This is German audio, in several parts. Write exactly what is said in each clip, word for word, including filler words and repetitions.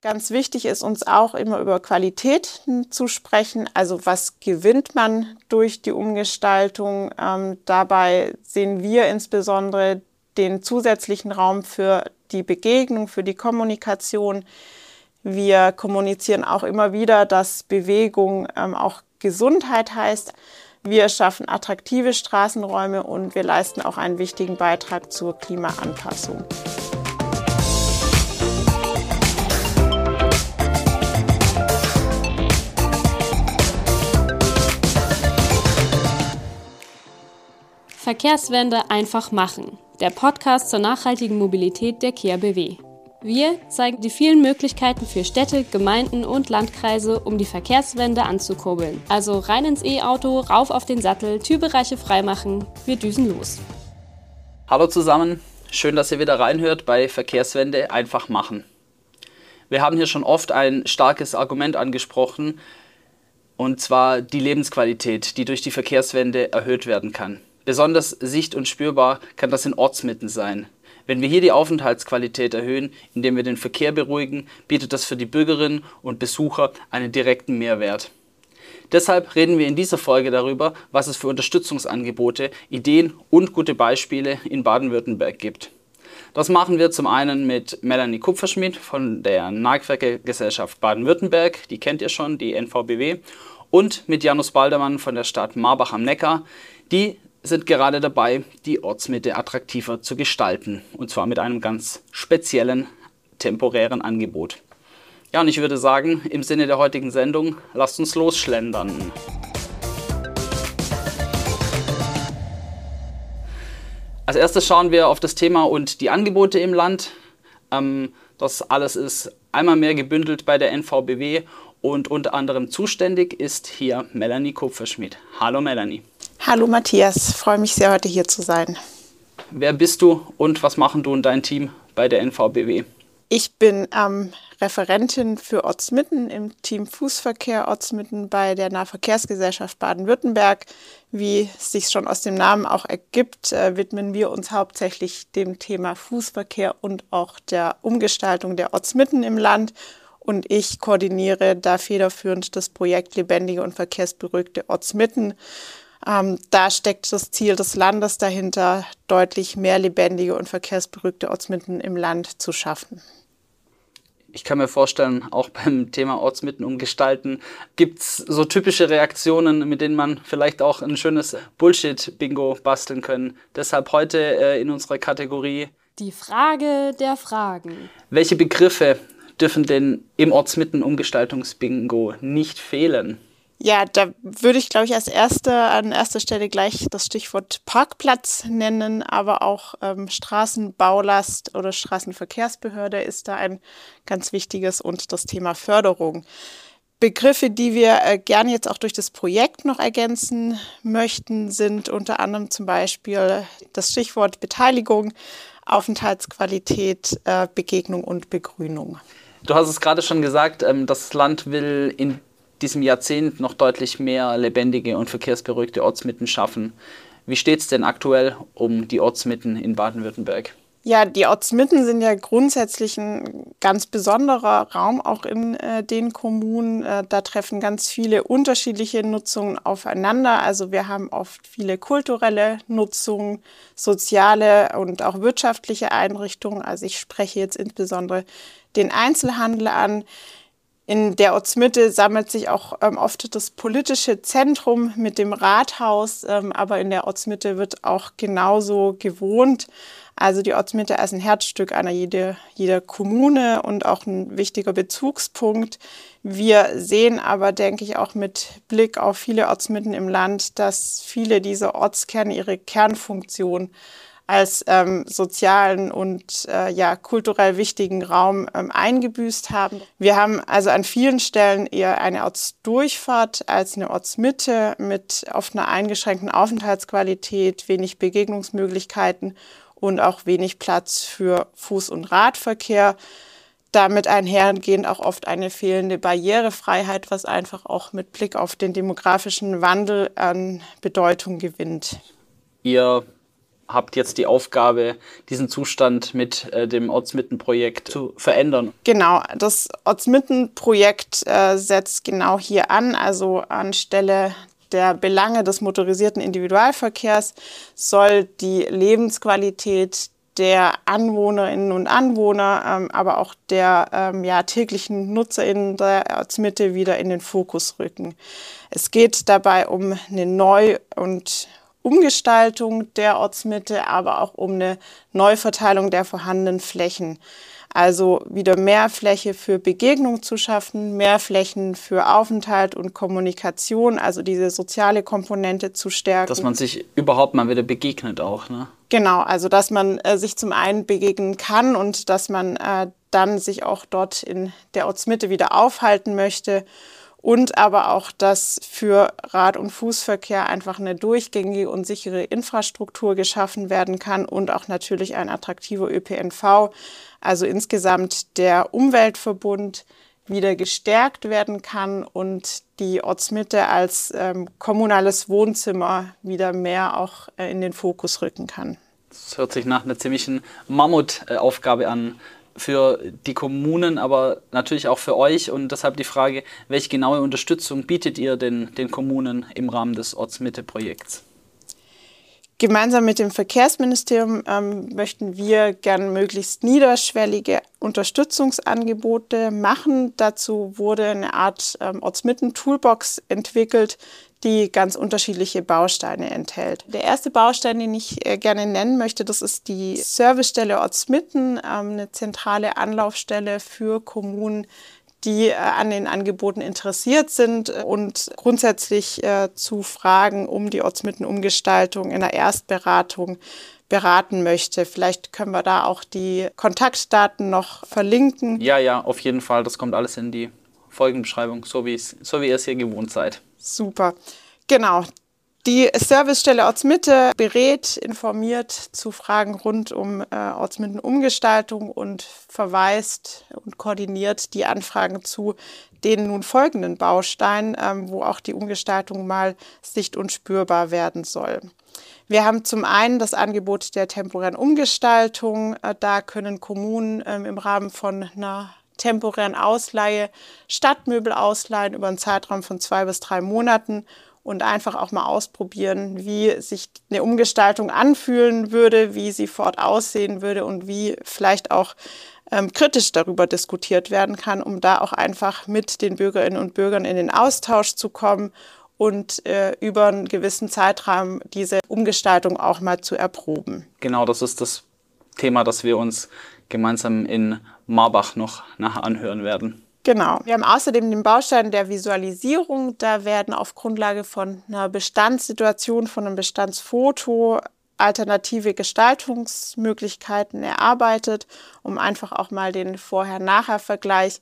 Ganz wichtig ist uns auch immer über Qualität zu sprechen. Also was gewinnt man durch die Umgestaltung? Ähm, dabei sehen wir insbesondere den zusätzlichen Raum für die Begegnung, für die Kommunikation. Wir kommunizieren auch immer wieder, dass Bewegung ähm, auch Gesundheit heißt. Wir schaffen attraktive Straßenräume und wir leisten auch einen wichtigen Beitrag zur Klimaanpassung. Verkehrswende einfach machen. Der Podcast zur nachhaltigen Mobilität der K I A B W. Wir zeigen die vielen Möglichkeiten für Städte, Gemeinden und Landkreise, um die Verkehrswende anzukurbeln. Also rein ins E-Auto, rauf auf den Sattel, Türbereiche freimachen. Wir düsen los. Hallo zusammen, schön, dass ihr wieder reinhört bei Verkehrswende einfach machen. Wir haben hier schon oft ein starkes Argument angesprochen, und zwar die Lebensqualität, die durch die Verkehrswende erhöht werden kann. Besonders sicht- und spürbar kann das in Ortsmitten sein. Wenn wir hier die Aufenthaltsqualität erhöhen, indem wir den Verkehr beruhigen, bietet das für die Bürgerinnen und Besucher einen direkten Mehrwert. Deshalb reden wir in dieser Folge darüber, was es für Unterstützungsangebote, Ideen und gute Beispiele in Baden-Württemberg gibt. Das machen wir zum einen mit Melanie Kupferschmidt von der Nahverkehrsgesellschaft Baden-Württemberg, die kennt ihr schon, die N V B W, und mit Janus Baldermann von der Stadt Marbach am Neckar, die sind gerade dabei, die Ortsmitte attraktiver zu gestalten. Und zwar mit einem ganz speziellen, temporären Angebot. Ja, und ich würde sagen, im Sinne der heutigen Sendung, lasst uns losschlendern. Als erstes schauen wir auf das Thema und die Angebote im Land. Ähm, das alles ist einmal mehr gebündelt bei der N V B W und unter anderem zuständig ist hier Melanie Kupferschmidt. Hallo Melanie. Hallo Matthias, freue mich sehr, heute hier zu sein. Wer bist du und was machen du und dein Team bei der N V B W? Ich bin ähm, Referentin für Ortsmitten im Team Fußverkehr Ortsmitten bei der Nahverkehrsgesellschaft Baden-Württemberg. Wie es sich schon aus dem Namen auch ergibt, äh, widmen wir uns hauptsächlich dem Thema Fußverkehr und auch der Umgestaltung der Ortsmitten im Land. Und ich koordiniere da federführend das Projekt Lebendige und verkehrsberuhigte Ortsmitten. Ähm, da steckt das Ziel des Landes dahinter, deutlich mehr lebendige und verkehrsberuhigte Ortsmitten im Land zu schaffen. Ich kann mir vorstellen, auch beim Thema Ortsmitten umgestalten, gibt es so typische Reaktionen, mit denen man vielleicht auch ein schönes Bullshit-Bingo basteln können. Deshalb heute äh, in unserer Kategorie Die Frage der Fragen. Welche Begriffe dürfen denn im Ortsmitten-Umgestaltungs-Bingo nicht fehlen? Ja, da würde ich, glaube ich, als erste, an erster Stelle gleich das Stichwort Parkplatz nennen, aber auch ähm, Straßenbaulast oder Straßenverkehrsbehörde ist da ein ganz wichtiges und das Thema Förderung. Begriffe, die wir äh, gerne jetzt auch durch das Projekt noch ergänzen möchten, sind unter anderem zum Beispiel das Stichwort Beteiligung, Aufenthaltsqualität, äh, Begegnung und Begrünung. Du hast es gerade schon gesagt, ähm, das Land will in diesem Jahrzehnt noch deutlich mehr lebendige und verkehrsberuhigte Ortsmitten schaffen. Wie steht es denn aktuell um die Ortsmitten in Baden-Württemberg? Ja, die Ortsmitten sind ja grundsätzlich ein ganz besonderer Raum, auch in äh, den Kommunen. Äh, da treffen ganz viele unterschiedliche Nutzungen aufeinander. Also wir haben oft viele kulturelle Nutzungen, soziale und auch wirtschaftliche Einrichtungen. Also ich spreche jetzt insbesondere den Einzelhandel an. In der Ortsmitte sammelt sich auch ähm, oft das politische Zentrum mit dem Rathaus, ähm, aber in der Ortsmitte wird auch genauso gewohnt. Also die Ortsmitte ist ein Herzstück einer jede, jeder Kommune und auch ein wichtiger Bezugspunkt. Wir sehen aber, denke ich, auch mit Blick auf viele Ortsmitten im Land, dass viele dieser Ortskerne ihre Kernfunktion als ähm, sozialen und äh, ja, kulturell wichtigen Raum ähm, eingebüßt haben. Wir haben also an vielen Stellen eher eine Ortsdurchfahrt als eine Ortsmitte mit oft einer eingeschränkten Aufenthaltsqualität, wenig Begegnungsmöglichkeiten und auch wenig Platz für Fuß- und Radverkehr. Damit einhergehend auch oft eine fehlende Barrierefreiheit, was einfach auch mit Blick auf den demografischen Wandel an Bedeutung gewinnt. Ihr habt jetzt die Aufgabe, diesen Zustand mit äh, dem Ortsmittenprojekt zu verändern. Genau, das Ortsmittenprojekt äh, setzt genau hier an, also anstelle der Belange des motorisierten Individualverkehrs soll die Lebensqualität der Anwohnerinnen und Anwohner, ähm, aber auch der ähm, ja, täglichen NutzerInnen der Ortsmitte wieder in den Fokus rücken. Es geht dabei um eine Neu- und Umgestaltung der Ortsmitte, aber auch um eine Neuverteilung der vorhandenen Flächen. Also wieder mehr Fläche für Begegnung zu schaffen, mehr Flächen für Aufenthalt und Kommunikation, also diese soziale Komponente zu stärken. Dass man sich überhaupt mal wieder begegnet auch, ne? Genau, also dass man äh, sich zum einen begegnen kann und dass man äh, dann sich auch dort in der Ortsmitte wieder aufhalten möchte. Und aber auch, dass für Rad- und Fußverkehr einfach eine durchgängige und sichere Infrastruktur geschaffen werden kann und auch natürlich ein attraktiver Ö P N V, also insgesamt der Umweltverbund wieder gestärkt werden kann und die Ortsmitte als ähm, kommunales Wohnzimmer wieder mehr auch äh, in den Fokus rücken kann. Das hört sich nach einer ziemlichen Mammutaufgabe an. Für die Kommunen, aber natürlich auch für euch. Und deshalb die Frage, welche genaue Unterstützung bietet ihr den, den Kommunen im Rahmen des Ortsmitte-Projekts? Gemeinsam mit dem Verkehrsministerium ähm, möchten wir gern möglichst niederschwellige Unterstützungsangebote machen. Dazu wurde eine Art ähm, Ortsmitten-Toolbox entwickelt, die ganz unterschiedliche Bausteine enthält. Der erste Baustein, den ich äh, gerne nennen möchte, das ist die Servicestelle Ortsmitten, ähm, eine zentrale Anlaufstelle für Kommunen, die äh, an den Angeboten interessiert sind und grundsätzlich äh, zu Fragen um die Ortsmittenumgestaltung in der Erstberatung beraten möchte. Vielleicht können wir da auch die Kontaktdaten noch verlinken. Ja, ja, auf jeden Fall. Das kommt alles in die Folgenbeschreibung, so wie, so wie ihr es hier gewohnt seid. Super. Genau. Die Servicestelle Ortsmitte berät, informiert zu Fragen rund um äh, Ortsmittenumgestaltung und verweist und koordiniert die Anfragen zu den nun folgenden Bausteinen, ähm, wo auch die Umgestaltung mal sicht- und spürbar werden soll. Wir haben zum einen das Angebot der temporären Umgestaltung. Äh, da können Kommunen ähm, im Rahmen von einer temporären Ausleihe Stadtmöbel ausleihen über einen Zeitraum von zwei bis drei Monaten und einfach auch mal ausprobieren, wie sich eine Umgestaltung anfühlen würde, wie sie vor Ort aussehen würde und wie vielleicht auch ähm, kritisch darüber diskutiert werden kann, um da auch einfach mit den Bürgerinnen und Bürgern in den Austausch zu kommen und äh, über einen gewissen Zeitraum diese Umgestaltung auch mal zu erproben. Genau, das ist das Thema, das wir uns gemeinsam in Marbach noch nachher anhören werden. Genau. Wir haben außerdem den Baustein der Visualisierung. Da werden auf Grundlage von einer Bestandssituation, von einem Bestandsfoto alternative Gestaltungsmöglichkeiten erarbeitet, um einfach auch mal den Vorher-Nachher-Vergleich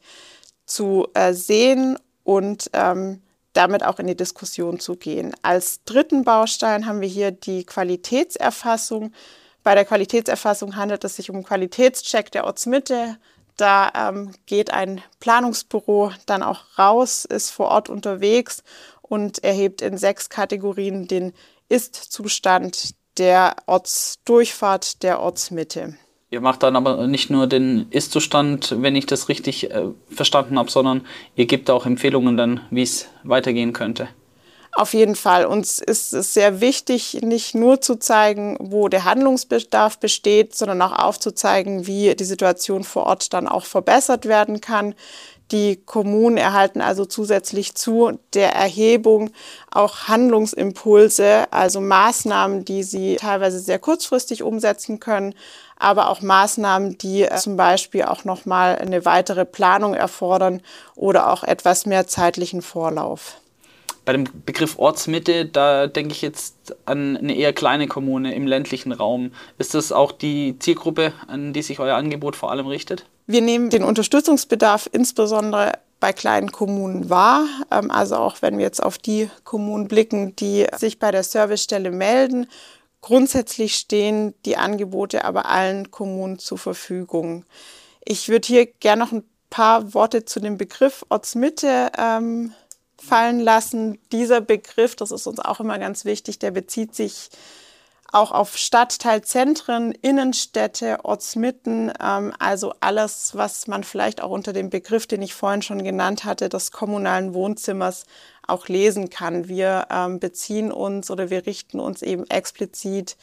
zu äh, sehen und ähm, damit auch in die Diskussion zu gehen. Als dritten Baustein haben wir hier die Qualitätserfassung. Bei der Qualitätserfassung handelt es sich um einen Qualitätscheck der Ortsmitte. Da ähm, geht ein Planungsbüro dann auch raus, ist vor Ort unterwegs und erhebt in sechs Kategorien den Ist-Zustand der Ortsdurchfahrt der Ortsmitte. Ihr macht dann aber nicht nur den Ist-Zustand, wenn ich das richtig äh, verstanden habe, sondern ihr gebt auch Empfehlungen dann, wie es weitergehen könnte. Auf jeden Fall. Uns ist es sehr wichtig, nicht nur zu zeigen, wo der Handlungsbedarf besteht, sondern auch aufzuzeigen, wie die Situation vor Ort dann auch verbessert werden kann. Die Kommunen erhalten also zusätzlich zu der Erhebung auch Handlungsimpulse, also Maßnahmen, die sie teilweise sehr kurzfristig umsetzen können, aber auch Maßnahmen, die zum Beispiel auch nochmal eine weitere Planung erfordern oder auch etwas mehr zeitlichen Vorlauf. Bei dem Begriff Ortsmitte, da denke ich jetzt an eine eher kleine Kommune im ländlichen Raum. Ist das auch die Zielgruppe, an die sich euer Angebot vor allem richtet? Wir nehmen den Unterstützungsbedarf insbesondere bei kleinen Kommunen wahr. Also auch wenn wir jetzt auf die Kommunen blicken, die sich bei der Servicestelle melden. Grundsätzlich stehen die Angebote aber allen Kommunen zur Verfügung. Ich würde hier gerne noch ein paar Worte zu dem Begriff Ortsmitte ähm, fallen lassen. Dieser Begriff, das ist uns auch immer ganz wichtig, der bezieht sich auch auf Stadtteilzentren, Innenstädte, Ortsmitten, ähm, also alles, was man vielleicht auch unter dem Begriff, den ich vorhin schon genannt hatte, des kommunalen Wohnzimmers auch lesen kann. Wir ähm, beziehen uns oder wir richten uns eben explizit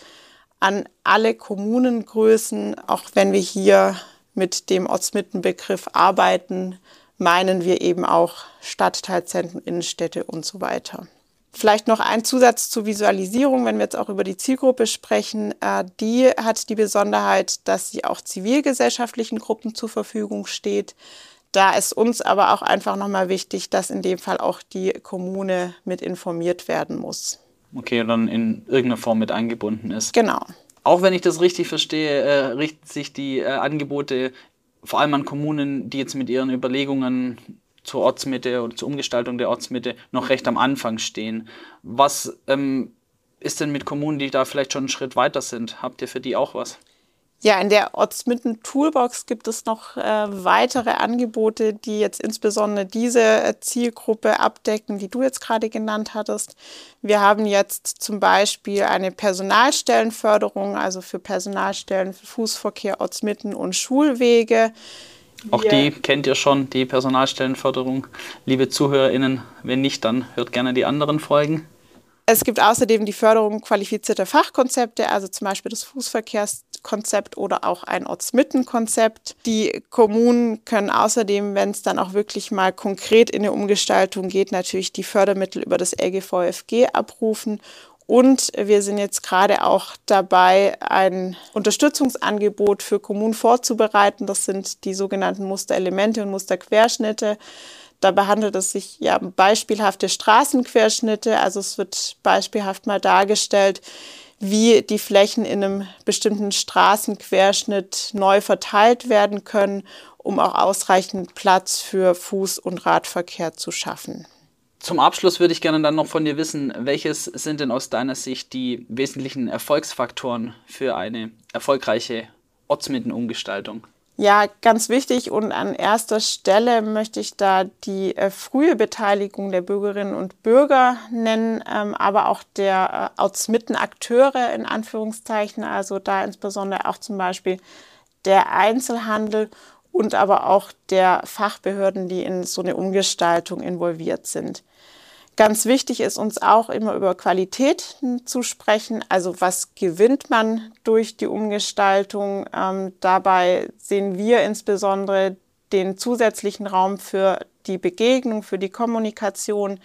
an alle Kommunengrößen, auch wenn wir hier mit dem Ortsmittenbegriff arbeiten, meinen wir eben auch Stadtteilzentren, Innenstädte und so weiter. Vielleicht noch ein Zusatz zur Visualisierung, wenn wir jetzt auch über die Zielgruppe sprechen. Äh, die hat die Besonderheit, dass sie auch zivilgesellschaftlichen Gruppen zur Verfügung steht. Da ist uns aber auch einfach nochmal wichtig, dass in dem Fall auch die Kommune mit informiert werden muss. Okay, und dann in irgendeiner Form mit eingebunden ist. Genau. Auch wenn ich das richtig verstehe, äh, richten sich die äh, Angebote vor allem an Kommunen, die jetzt mit ihren Überlegungen zur Ortsmitte oder zur Umgestaltung der Ortsmitte noch recht am Anfang stehen. Was ähm, ist denn mit Kommunen, die da vielleicht schon einen Schritt weiter sind? Habt ihr für die auch was? Ja, in der Ortsmitten-Toolbox gibt es noch äh, weitere Angebote, die jetzt insbesondere diese äh, Zielgruppe abdecken, die du jetzt gerade genannt hattest. Wir haben jetzt zum Beispiel eine Personalstellenförderung, also für Personalstellen für Fußverkehr, Ortsmitten und Schulwege. Auch die kennt ihr schon, die Personalstellenförderung. Liebe ZuhörerInnen, wenn nicht, dann hört gerne die anderen Folgen. Es gibt außerdem die Förderung qualifizierter Fachkonzepte, also zum Beispiel das Fußverkehrskonzept oder auch ein Ortsmittenkonzept. Die Kommunen können außerdem, wenn es dann auch wirklich mal konkret in eine Umgestaltung geht, natürlich die Fördermittel über das L G V F G abrufen. Und wir sind jetzt gerade auch dabei, ein Unterstützungsangebot für Kommunen vorzubereiten. Das sind die sogenannten Musterelemente und Musterquerschnitte. Dabei handelt es sich ja um beispielhafte Straßenquerschnitte. Also es wird beispielhaft mal dargestellt, wie die Flächen in einem bestimmten Straßenquerschnitt neu verteilt werden können, um auch ausreichend Platz für Fuß- und Radverkehr zu schaffen. Zum Abschluss würde ich gerne dann noch von dir wissen, welches sind denn aus deiner Sicht die wesentlichen Erfolgsfaktoren für eine erfolgreiche Ortsmittenumgestaltung? Ja, ganz wichtig und an erster Stelle möchte ich da die äh, frühe Beteiligung der Bürgerinnen und Bürger nennen, ähm, aber auch der äh, Ortsmittenakteure in Anführungszeichen, also da insbesondere auch zum Beispiel der Einzelhandel und aber auch der Fachbehörden, die in so eine Umgestaltung involviert sind. Ganz wichtig ist uns auch immer über Qualität zu sprechen. Also was gewinnt man durch die Umgestaltung? Ähm, dabei sehen wir insbesondere den zusätzlichen Raum für die Begegnung, für die Kommunikation.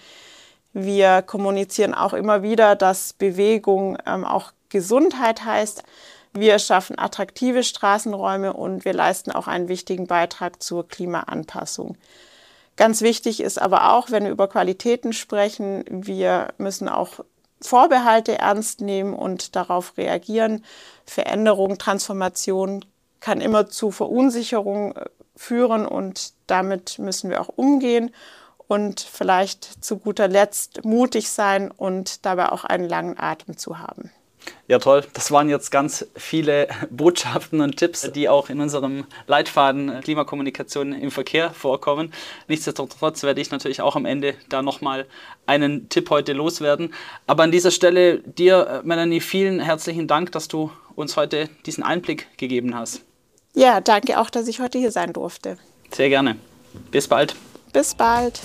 Wir kommunizieren auch immer wieder, dass Bewegung ähm, auch Gesundheit heißt. Wir schaffen attraktive Straßenräume und wir leisten auch einen wichtigen Beitrag zur Klimaanpassung. Ganz wichtig ist aber auch, wenn wir über Qualitäten sprechen, wir müssen auch Vorbehalte ernst nehmen und darauf reagieren. Veränderung, Transformation kann immer zu Verunsicherung führen und damit müssen wir auch umgehen und vielleicht zu guter Letzt mutig sein und dabei auch einen langen Atem zu haben. Ja, toll. Das waren jetzt ganz viele Botschaften und Tipps, die auch in unserem Leitfaden Klimakommunikation im Verkehr vorkommen. Nichtsdestotrotz werde ich natürlich auch am Ende da nochmal einen Tipp heute loswerden. Aber an dieser Stelle dir, Melanie, vielen herzlichen Dank, dass du uns heute diesen Einblick gegeben hast. Ja, danke auch, dass ich heute hier sein durfte. Sehr gerne. Bis bald. Bis bald.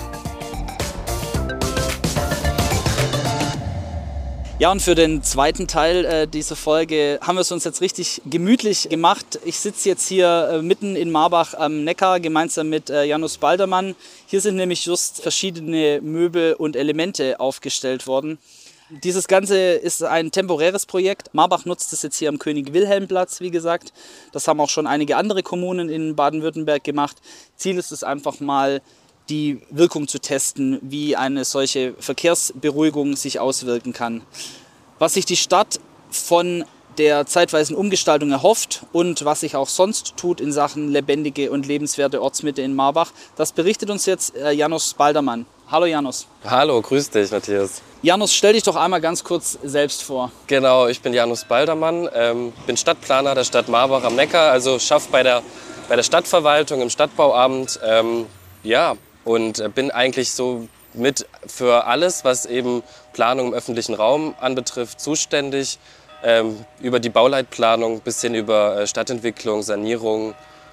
Ja, und für den zweiten Teil äh, dieser Folge haben wir es uns jetzt richtig gemütlich gemacht. Ich sitze jetzt hier äh, mitten in Marbach am Neckar gemeinsam mit äh, Janus Baldermann. Hier sind nämlich just verschiedene Möbel und Elemente aufgestellt worden. Dieses Ganze ist ein temporäres Projekt. Marbach nutzt es jetzt hier am König-Wilhelm-Platz, wie gesagt. Das haben auch schon einige andere Kommunen in Baden-Württemberg gemacht. Ziel ist es einfach mal, die Wirkung zu testen, wie eine solche Verkehrsberuhigung sich auswirken kann. Was sich die Stadt von der zeitweisen Umgestaltung erhofft und was sich auch sonst tut in Sachen lebendige und lebenswerte Ortsmitte in Marbach, das berichtet uns jetzt Janus Baldermann. Hallo Janus. Hallo, grüß dich Matthias. Janus, stell dich doch einmal ganz kurz selbst vor. Genau, ich bin Janus Baldermann, ähm, bin Stadtplaner der Stadt Marbach am Neckar, also schaffe bei der, bei der Stadtverwaltung im Stadtbauamt. Ähm, ja, und bin eigentlich so mit für alles, was eben Planung im öffentlichen Raum anbetrifft, zuständig. ähm, über die Bauleitplanung bis hin über äh, Stadtentwicklung, Sanierung.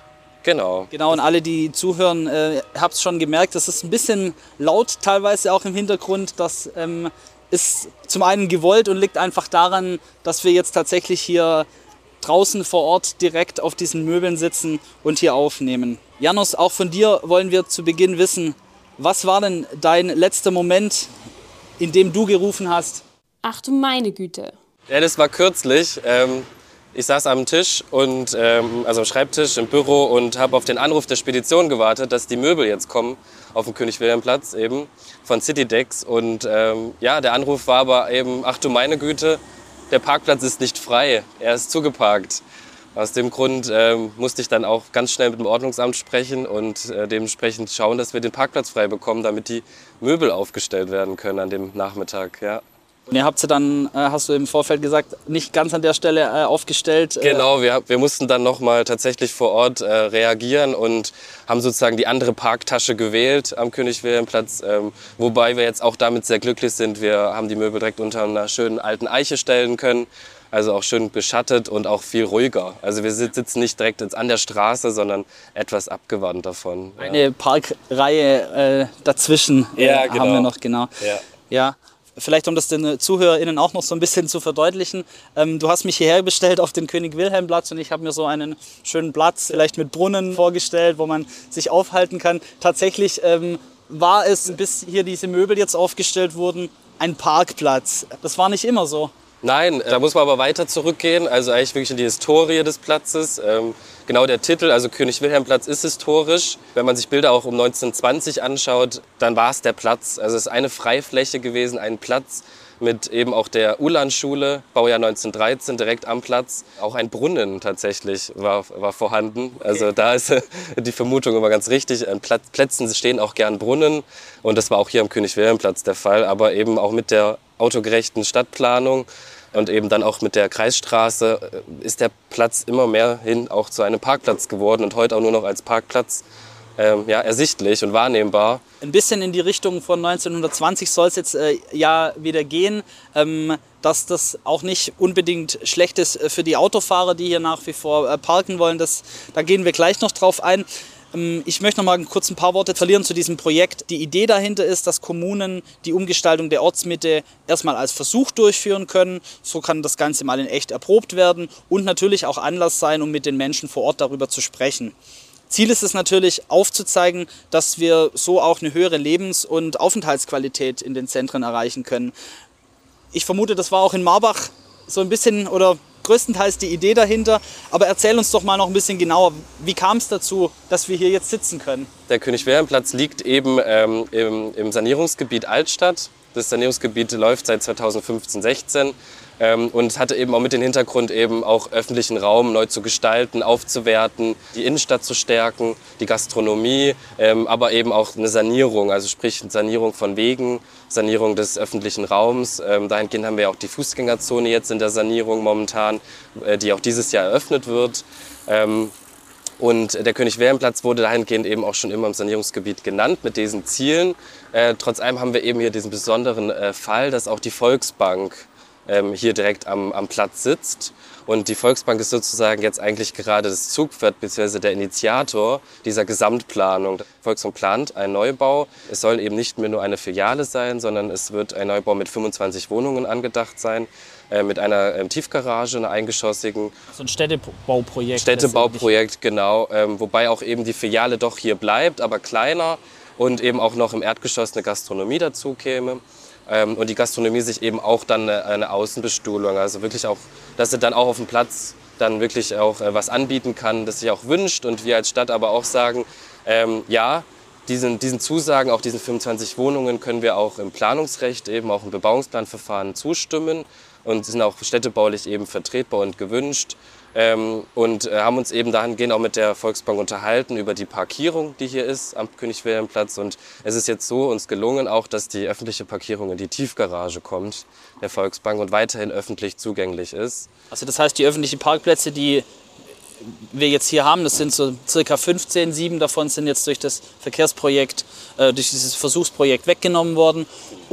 Genau. Genau, und alle, die zuhören, äh, habt es schon gemerkt, das ist ein bisschen laut teilweise auch im Hintergrund. Das ähm, ist zum einen gewollt und liegt einfach daran, dass wir jetzt tatsächlich hier draußen vor Ort direkt auf diesen Möbeln sitzen und hier aufnehmen. Janos, auch von dir wollen wir zu Beginn wissen, was war denn dein letzter Moment, in dem du gerufen hast? Ach du meine Güte. Ja, das war kürzlich. Ähm, ich saß am Tisch, und, ähm, also am Schreibtisch im Büro, und habe auf den Anruf der Spedition gewartet, dass die Möbel jetzt kommen auf dem König-Wilhelm-Platz eben von Citydex. Und ähm, ja, der Anruf war aber eben, ach du meine Güte, der Parkplatz ist nicht frei, er ist zugeparkt. Aus dem Grund ähm, musste ich dann auch ganz schnell mit dem Ordnungsamt sprechen und äh, dementsprechend schauen, dass wir den Parkplatz frei bekommen, damit die Möbel aufgestellt werden können an dem Nachmittag. Ja. Und ihr habt sie dann, äh, hast du im Vorfeld gesagt, nicht ganz an der Stelle äh, aufgestellt? Äh Genau, wir, wir mussten dann nochmal tatsächlich vor Ort äh, reagieren und haben sozusagen die andere Parktasche gewählt am König-Wilhelm-Platz. Ähm, wobei wir jetzt auch damit sehr glücklich sind. Wir haben die Möbel direkt unter einer schönen alten Eiche stellen können. Also auch schön beschattet und auch viel ruhiger. Also wir sitzen nicht direkt jetzt an der Straße, sondern etwas abgewandt davon. Ja. Eine Parkreihe äh, dazwischen äh, ja, genau. haben wir noch, genau. Ja. Ja. Vielleicht, um das den ZuhörerInnen auch noch so ein bisschen zu verdeutlichen. Ähm, du hast mich hierher bestellt auf den König-Wilhelm-Platz und ich habe mir so einen schönen Platz, vielleicht mit Brunnen, vorgestellt, wo man sich aufhalten kann. Tatsächlich ähm, war es, bis hier diese Möbel jetzt aufgestellt wurden, ein Parkplatz. Das war nicht immer so. Nein, da muss man aber weiter zurückgehen, also eigentlich wirklich in die Historie des Platzes. Ähm, genau der Titel, also König-Wilhelm-Platz, ist historisch. Wenn man sich Bilder auch um neunzehnhundertzwanzig anschaut, dann war es der Platz. Also es ist eine Freifläche gewesen, ein Platz mit eben auch der Uhlans-Schule, Baujahr neunzehnhundertdreizehn, direkt am Platz. Auch ein Brunnen tatsächlich war, war vorhanden. Also da ist die Vermutung immer ganz richtig. An Plätzen stehen auch gern Brunnen und das war auch hier am König-Wilhelm-Platz der Fall, aber eben auch mit der autogerechten Stadtplanung und eben dann auch mit der Kreisstraße ist der Platz immer mehr hin auch zu einem Parkplatz geworden und heute auch nur noch als Parkplatz ähm, ja, ersichtlich und wahrnehmbar. Ein bisschen in die Richtung von neunzehnhundertzwanzig soll es jetzt äh, ja wieder gehen, ähm, dass das auch nicht unbedingt schlecht ist für die Autofahrer, die hier nach wie vor äh, parken wollen. Das, da gehen wir gleich noch drauf ein. Ich möchte noch mal kurz ein paar Worte verlieren zu diesem Projekt. Die Idee dahinter ist, dass Kommunen die Umgestaltung der Ortsmitte erstmal als Versuch durchführen können. So kann das Ganze mal in echt erprobt werden und natürlich auch Anlass sein, um mit den Menschen vor Ort darüber zu sprechen. Ziel ist es natürlich, aufzuzeigen, dass wir so auch eine höhere Lebens- und Aufenthaltsqualität in den Zentren erreichen können. Ich vermute, das war auch in Marbach so ein bisschen oder größtenteils die Idee dahinter. Aber erzähl uns doch mal noch ein bisschen genauer, wie kam es dazu, dass wir hier jetzt sitzen können? Der König-Wilhelm-Platz liegt eben ähm, im, im Sanierungsgebiet Altstadt. Das Sanierungsgebiet läuft seit zweitausendfünfzehn sechzehn ähm, und hatte eben auch mit dem Hintergrund, eben auch öffentlichen Raum neu zu gestalten, aufzuwerten, die Innenstadt zu stärken, die Gastronomie, ähm, aber eben auch eine Sanierung, also sprich Sanierung von Wegen, Sanierung des öffentlichen Raums. Ähm, dahingehend haben wir auch die Fußgängerzone jetzt in der Sanierung momentan, äh, die auch dieses Jahr eröffnet wird. Ähm, Und der König-Wilhelm-Platz wurde dahingehend eben auch schon immer im Sanierungsgebiet genannt mit diesen Zielen. Äh, trotz allem haben wir eben hier diesen besonderen äh, Fall, dass auch die Volksbank ähm, hier direkt am, am Platz sitzt. Und die Volksbank ist sozusagen jetzt eigentlich gerade das Zugpferd bzw. der Initiator dieser Gesamtplanung. Die Volksbank plant einen Neubau. Es soll eben nicht mehr nur eine Filiale sein, sondern es wird ein Neubau mit fünfundzwanzig Wohnungen angedacht sein. Mit einer ähm, Tiefgarage, einer eingeschossigen. So ein Städtebauprojekt. Städtebauprojekt, genau. Ähm, wobei auch eben die Filiale doch hier bleibt, aber kleiner und eben auch noch im Erdgeschoss eine Gastronomie dazu käme. Ähm, und die Gastronomie sich eben auch dann eine, eine Außenbestuhlung, also wirklich auch, dass sie dann auch auf dem Platz dann wirklich auch äh, was anbieten kann, das sich auch wünscht. Und wir als Stadt aber auch sagen, ähm, ja, Diesen, diesen Zusagen, auch diesen fünfundzwanzig Wohnungen, können wir auch im Planungsrecht, eben auch im Bebauungsplanverfahren zustimmen und sind auch städtebaulich eben vertretbar und gewünscht. Ähm, und äh, haben uns eben dahingehend auch mit der Volksbank unterhalten über die Parkierung, die hier ist am König-Wilhelm-Platz. Und es ist jetzt so uns gelungen auch, dass die öffentliche Parkierung in die Tiefgarage kommt der Volksbank und weiterhin öffentlich zugänglich ist. Also das heißt, die öffentlichen Parkplätze, die wir jetzt hier haben, das sind so circa fünfzehn, sieben davon sind jetzt durch das Verkehrsprojekt, äh, durch dieses Versuchsprojekt weggenommen worden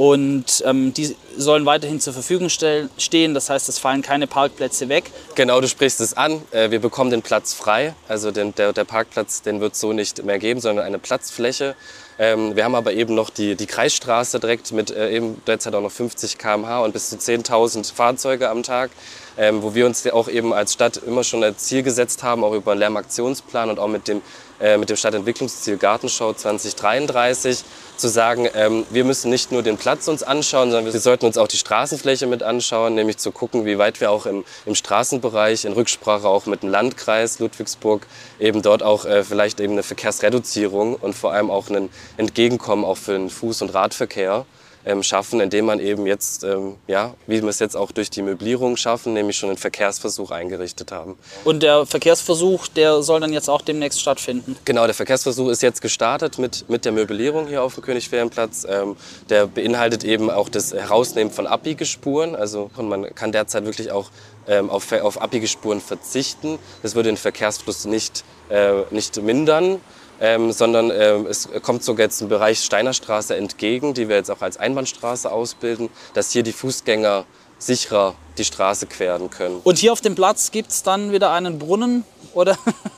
und ähm, die sollen weiterhin zur Verfügung stellen, stehen, das heißt, es fallen keine Parkplätze weg. Genau, du sprichst es an, äh, wir bekommen den Platz frei, also den, der, der Parkplatz, den wird es so nicht mehr geben, sondern eine Platzfläche. Ähm, wir haben aber eben noch die, die Kreisstraße direkt mit äh, eben derzeit auch noch fünfzig Kilometer pro Stunde und bis zu zehntausend Fahrzeuge am Tag, ähm, wo wir uns auch eben als Stadt immer schon ein Ziel gesetzt haben, auch über einen Lärmaktionsplan und auch mit dem, äh, mit dem Stadtentwicklungsziel Gartenschau zwanzig dreiunddreißig, zu sagen, ähm, wir müssen nicht nur den Platz uns anschauen, sondern wir sollten uns auch die Straßenfläche mit anschauen, nämlich zu gucken, wie weit wir auch im, im Straßenbereich, in Rücksprache auch mit dem Landkreis Ludwigsburg, eben dort auch äh, vielleicht eben eine Verkehrsreduzierung und vor allem auch ein Entgegenkommen auch für den Fuß- und Radverkehr ähm, schaffen, indem man eben jetzt, ähm, ja, wie wir es jetzt auch durch die Möblierung schaffen, nämlich schon einen Verkehrsversuch eingerichtet haben. Und der Verkehrsversuch, der soll dann jetzt auch demnächst stattfinden? Genau, der Verkehrsversuch ist jetzt gestartet mit, mit der Möblierung hier auf dem König-Wilhelm-Platz. Ähm, der beinhaltet eben auch das Herausnehmen von Abbiegespuren. Also man kann derzeit wirklich auch ähm, auf, auf Abbiegespuren verzichten. Das würde den Verkehrsfluss nicht, äh, nicht mindern. Ähm, sondern ähm, es kommt sogar jetzt im Bereich Steinerstraße entgegen, die wir jetzt auch als Einbahnstraße ausbilden, dass hier die Fußgänger sicherer die Straße queren können. Und hier auf dem Platz gibt es dann wieder einen Brunnen, oder?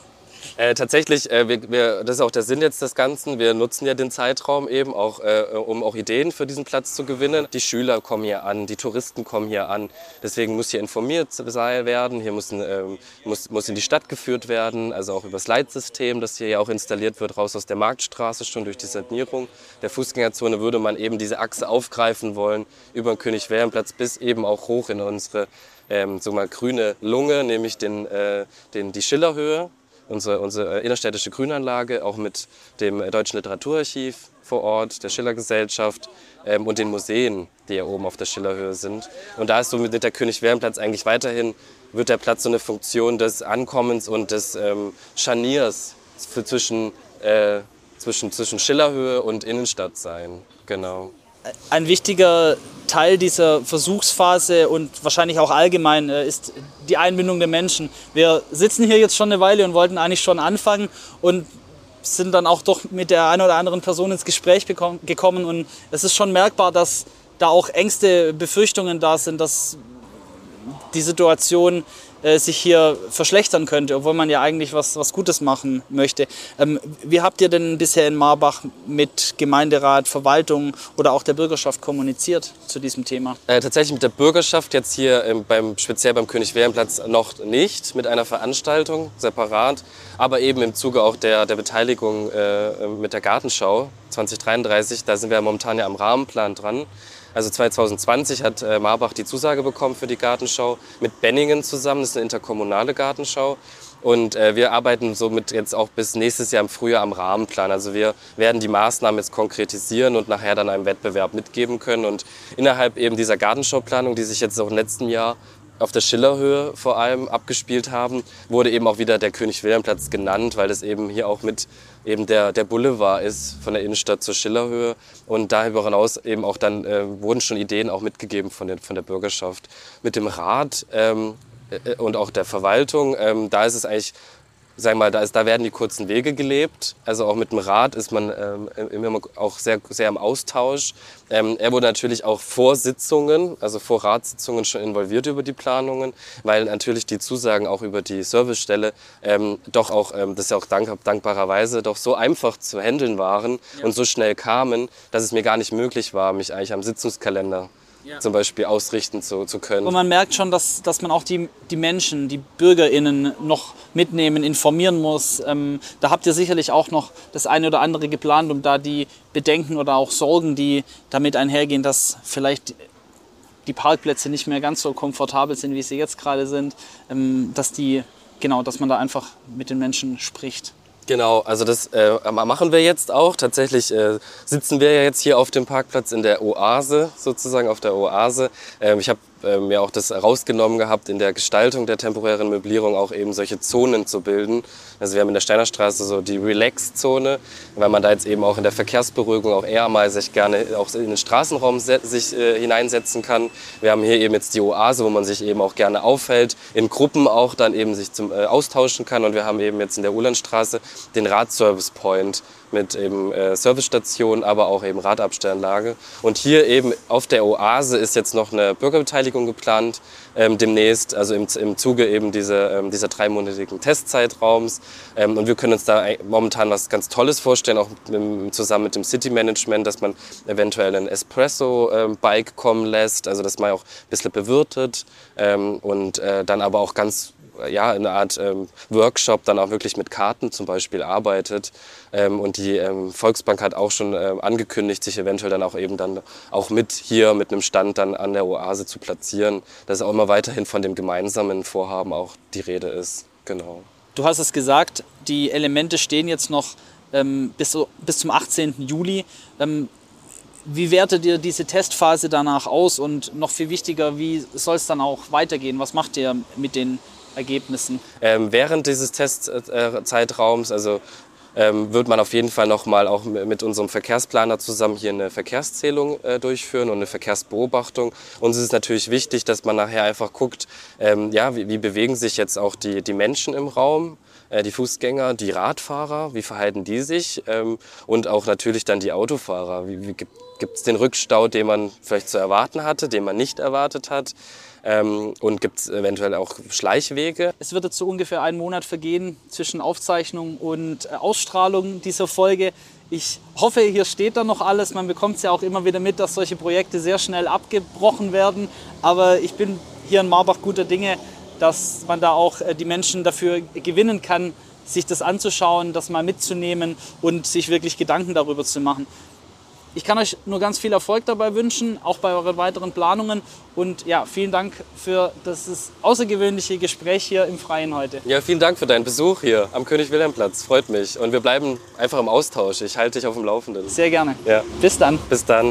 Äh, tatsächlich, äh, wir, wir, das ist auch der Sinn jetzt des Ganzen. Wir nutzen ja den Zeitraum eben auch, äh, um auch Ideen für diesen Platz zu gewinnen. Die Schüler kommen hier an, die Touristen kommen hier an. Deswegen muss hier informiert werden. Hier müssen, ähm, muss, muss in die Stadt geführt werden, also auch über das Leitsystem, das hier ja auch installiert wird, raus aus der Marktstraße schon durch die Sanierung der Fußgängerzone würde man eben diese Achse aufgreifen wollen über den König-Wilhelm-Platz bis eben auch hoch in unsere ähm, so mal grüne Lunge, nämlich den, äh, den, die Schillerhöhe. Unsere, unsere innerstädtische Grünanlage, auch mit dem Deutschen Literaturarchiv vor Ort, der Schillergesellschaft ähm, und den Museen, die ja oben auf der Schillerhöhe sind. Und da ist so mit der König-Wilhelm-Platz eigentlich weiterhin, wird der Platz so eine Funktion des Ankommens und des ähm, Scharniers für zwischen, äh, zwischen, zwischen Schillerhöhe und Innenstadt sein. Genau. Ein wichtiger Teil dieser Versuchsphase und wahrscheinlich auch allgemein äh, ist die Einbindung der Menschen. Wir sitzen hier jetzt schon eine Weile und wollten eigentlich schon anfangen und sind dann auch doch mit der einen oder anderen Person ins Gespräch gekommen. Und es ist schon merkbar, dass da auch Ängste, Befürchtungen da sind, dass die Situation äh, sich hier verschlechtern könnte, obwohl man ja eigentlich was, was Gutes machen möchte. Ähm, wie habt ihr denn bisher in Marbach mit Gemeinderat, Verwaltung oder auch der Bürgerschaft kommuniziert zu diesem Thema? Äh, tatsächlich mit der Bürgerschaft jetzt hier ähm, beim, speziell beim König-Wilhelm-Platz noch nicht, mit einer Veranstaltung separat, aber eben im Zuge auch der, der Beteiligung äh, mit der Gartenschau zwanzig dreiunddreißig, da sind wir momentan ja am Rahmenplan dran. Also zwanzig zwanzig hat äh, Marbach die Zusage bekommen für die Gartenschau mit Benningen zusammen. Das ist eine interkommunale Gartenschau. Und äh, wir arbeiten somit jetzt auch bis nächstes Jahr im Frühjahr am Rahmenplan. Also wir werden die Maßnahmen jetzt konkretisieren und nachher dann einem Wettbewerb mitgeben können. Und innerhalb eben dieser Gartenschauplanung, die sich jetzt auch im letzten Jahr auf der Schillerhöhe vor allem abgespielt haben, wurde eben auch wieder der König-Wilhelm-Platz genannt, weil das eben hier auch mit eben der, der Boulevard ist von der Innenstadt zur Schillerhöhe. Und darüber hinaus eben auch dann äh, wurden schon Ideen auch mitgegeben von, den, von der Bürgerschaft. Mit dem Rat ähm, äh, und auch der Verwaltung, ähm, da ist es eigentlich, sagen wir mal, da, ist, da werden die kurzen Wege gelebt. Also auch mit dem Rat ist man ähm, immer auch sehr, sehr im Austausch. Ähm, er wurde natürlich auch vor Sitzungen, also vor Ratssitzungen schon involviert über die Planungen, weil natürlich die Zusagen auch über die Servicestelle ähm, doch auch, ähm, das ist ja auch dank, dankbarerweise, doch so einfach zu handeln waren ja. und so schnell kamen, dass es mir gar nicht möglich war, mich eigentlich am Sitzungskalender ja. zum Beispiel ausrichten zu, zu können. Und man merkt schon, dass, dass man auch die, die Menschen, die BürgerInnen noch mitnehmen, informieren muss. Ähm, da habt ihr sicherlich auch noch das eine oder andere geplant, um da die Bedenken oder auch Sorgen, die damit einhergehen, dass vielleicht die Parkplätze nicht mehr ganz so komfortabel sind, wie sie jetzt gerade sind, ähm, dass die, genau, dass man da einfach mit den Menschen spricht. Genau, also das äh, machen wir jetzt auch. Tatsächlich äh, sitzen wir ja jetzt hier auf dem Parkplatz in der Oase, sozusagen auf der Oase. Ähm, ich habe äh, mir auch das rausgenommen gehabt, in der Gestaltung der temporären Möblierung auch eben solche Zonen zu bilden. Also wir haben in der Steinerstraße so die Relax-Zone, weil man da jetzt eben auch in der Verkehrsberuhigung auch eher mal sich gerne auch in den Straßenraum sich äh, hineinsetzen kann. Wir haben hier eben jetzt die Oase, wo man sich eben auch gerne aufhält, in Gruppen auch dann eben sich zum äh, austauschen kann. Und wir haben eben jetzt in der Uhlandstraße den Radservice-Point mit eben äh, Servicestation, aber auch eben Radabstellanlage. Und hier eben auf der Oase ist jetzt noch eine Bürgerbeteiligung geplant, ähm, demnächst, also im, im Zuge eben diese, ähm, dieser dreimonatigen Testzeitraums. Ähm, und wir können uns da momentan was ganz Tolles vorstellen, auch mit, zusammen mit dem City Management, dass man eventuell ein Espresso-Bike ähm, kommen lässt, also dass man auch ein bisschen bewirtet ähm, und äh, dann aber auch ganz ja, in einer Art ähm, Workshop dann auch wirklich mit Karten zum Beispiel arbeitet. Ähm, und die ähm, Volksbank hat auch schon ähm, angekündigt, sich eventuell dann auch eben dann auch mit hier mit einem Stand dann an der Oase zu platzieren, dass auch immer weiterhin von dem gemeinsamen Vorhaben auch die Rede ist. Genau. Du hast es gesagt, die Elemente stehen jetzt noch ähm, bis, bis zum achtzehnten Juli. Ähm, Wie wertet ihr diese Testphase danach aus und noch viel wichtiger, wie soll es dann auch weitergehen? Was macht ihr mit den Ergebnissen? Ähm, während dieses Testzeitraums, also ähm, wird man auf jeden Fall noch mal auch mit unserem Verkehrsplaner zusammen hier eine Verkehrszählung äh, durchführen und eine Verkehrsbeobachtung. Uns ist es natürlich wichtig, dass man nachher einfach guckt, ähm, ja, wie, wie bewegen sich jetzt auch die, die Menschen im Raum, äh, die Fußgänger, die Radfahrer, wie verhalten die sich ähm, und auch natürlich dann die Autofahrer. Wie, wie gibt es den Rückstau, den man vielleicht zu erwarten hatte, den man nicht erwartet hat? Ähm, und gibt es eventuell auch Schleichwege. Es wird jetzt so ungefähr einen Monat vergehen zwischen Aufzeichnung und Ausstrahlung dieser Folge. Ich hoffe, hier steht dann noch alles. Man bekommt es ja auch immer wieder mit, dass solche Projekte sehr schnell abgebrochen werden. Aber ich bin hier in Marbach guter Dinge, dass man da auch die Menschen dafür gewinnen kann, sich das anzuschauen, das mal mitzunehmen und sich wirklich Gedanken darüber zu machen. Ich kann euch nur ganz viel Erfolg dabei wünschen, auch bei euren weiteren Planungen. Und ja, vielen Dank für das außergewöhnliche Gespräch hier im Freien heute. Ja, vielen Dank für deinen Besuch hier am König-Wilhelm-Platz. Freut mich. Und wir bleiben einfach im Austausch. Ich halte dich auf dem Laufenden. Sehr gerne. Ja. Bis dann. Bis dann.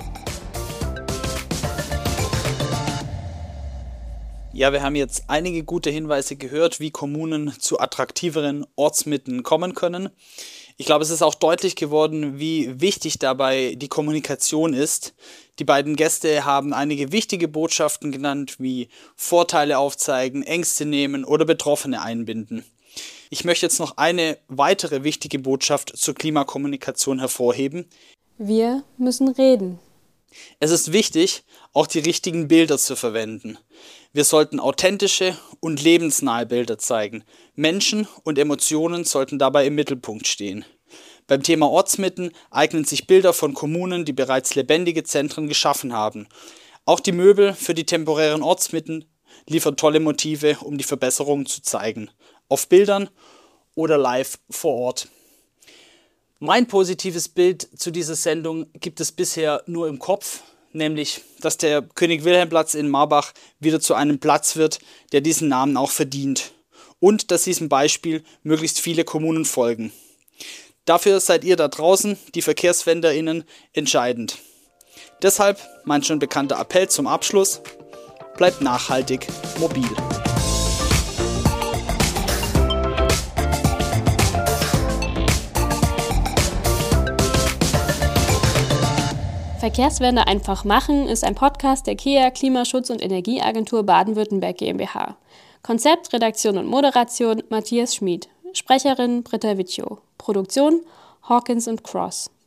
Ja, wir haben jetzt einige gute Hinweise gehört, wie Kommunen zu attraktiveren Ortsmitten kommen können. Ich glaube, es ist auch deutlich geworden, wie wichtig dabei die Kommunikation ist. Die beiden Gäste haben einige wichtige Botschaften genannt, wie Vorteile aufzeigen, Ängste nehmen oder Betroffene einbinden. Ich möchte jetzt noch eine weitere wichtige Botschaft zur Klimakommunikation hervorheben. Wir müssen reden. Es ist wichtig, auch die richtigen Bilder zu verwenden. Wir sollten authentische und lebensnahe Bilder zeigen. Menschen und Emotionen sollten dabei im Mittelpunkt stehen. Beim Thema Ortsmitten eignen sich Bilder von Kommunen, die bereits lebendige Zentren geschaffen haben. Auch die Möbel für die temporären Ortsmitten liefern tolle Motive, um die Verbesserungen zu zeigen. Auf Bildern oder live vor Ort. Mein positives Bild zu dieser Sendung gibt es bisher nur im Kopf, nämlich, dass der König-Wilhelm-Platz in Marbach wieder zu einem Platz wird, der diesen Namen auch verdient. Und dass diesem Beispiel möglichst viele Kommunen folgen. Dafür seid ihr da draußen, die VerkehrswenderInnen, entscheidend. Deshalb mein schon bekannter Appell zum Abschluss: Bleibt nachhaltig mobil. Verkehrswende einfach machen ist ein Podcast der K E A Klimaschutz- und Energieagentur Baden-Württemberg GmbH. Konzept, Redaktion und Moderation Matthias Schmid. Sprecherin Britta Wittjow. Produktion Hawkins and Cross.